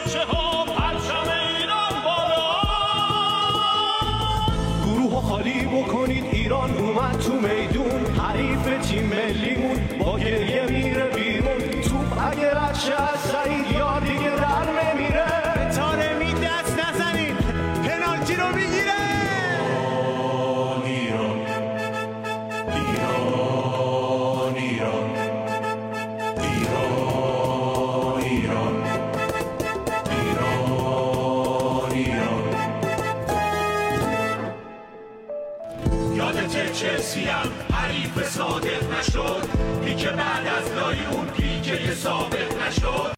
بچه ها پرچم ایران بالا. گروه خالی بکنید ایران اومد تو میدون، حریف تیم ملیمون با گریه میره بیرون. توپ اگه رچه از سعید یا دیگه در نمیره، به طارمی دست نزنید پنالتی رو میگیره. ایران ایران ایران ایران ایران ایران ایران. یادت چلسیم